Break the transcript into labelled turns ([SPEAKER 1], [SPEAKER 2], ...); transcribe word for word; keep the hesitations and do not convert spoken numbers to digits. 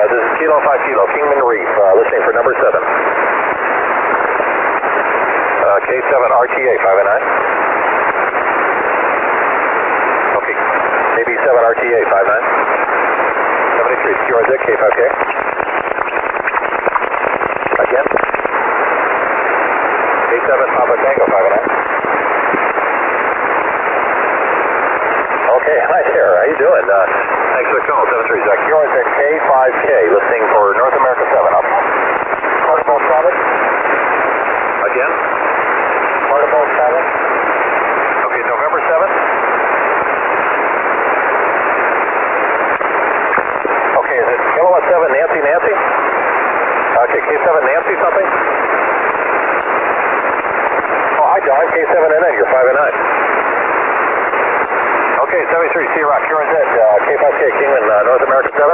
[SPEAKER 1] this is Kilo five Kilo, Kingman Reef, uh, listening for number seven. Uh, K seven R T A five and nine. Okay, K B seven R T A five nine. seventy-three, Q R Z, K five K. Again. K seven Papa Tango five and nine. Okay, hi there, how you doing? Uh, thanks for the call, seven three, Q R Z K five K, listening for North America seven, up. Portable seven. Again. Portable seven. Okay, November seven. Okay, is it Kilowatt seven Nancy Nancy? Okay, K seven Nancy something? Oh, hi John, K seven N N, you're five and nine. Okay, seventy-three, C Rock, Q R Z, uh, K five K, Kingman, uh, North America seven.